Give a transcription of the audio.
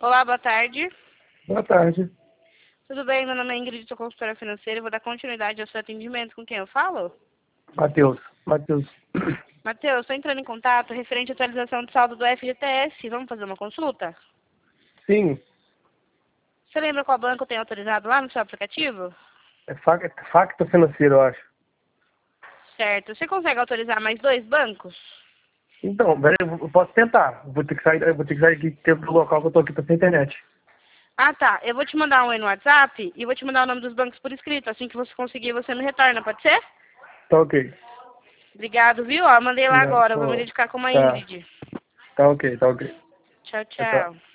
Olá, boa tarde. Boa tarde. Tudo bem? Meu nome é Ingrid, sou consultora financeira e vou dar continuidade ao seu atendimento. Com quem eu falo? Matheus. Matheus, estou entrando em contato referente à atualização de saldo do FGTS. Vamos fazer uma consulta? Sim, Você lembra qual banco tem autorizado lá no seu aplicativo? é facto financeiro, eu acho. Certo. Você consegue autorizar mais 2 bancos? Então, peraí, eu posso tentar. Eu vou ter que sair aqui do local que eu tô aqui, tô sem internet. Ah, tá. Eu vou te mandar um aí no WhatsApp e vou te mandar o nome dos bancos por escrito. Assim que você conseguir, você me retorna, pode ser? Tá ok. Obrigado, viu? Ó, mandei lá Obrigado. agora. Eu vou me identificar como a Tá. Ingrid. Tá ok, tá ok. Tchau, Tchau, tchau. tchau.